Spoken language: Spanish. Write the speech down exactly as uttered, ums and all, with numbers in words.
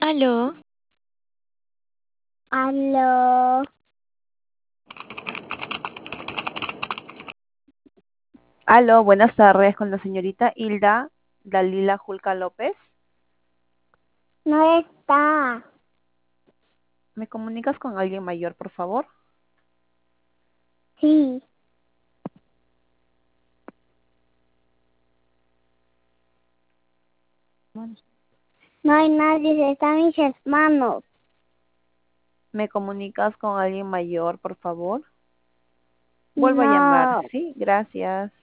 Aló, Aló, Aló, buenas tardes con la señorita Hilda Dalila Julca López. no está. ¿Me comunicas con alguien mayor, por favor? Sí, no hay nadie, están mis hermanos. ¿Me comunicas con alguien mayor, por favor? Vuelvo a llamar. No. Sí, gracias.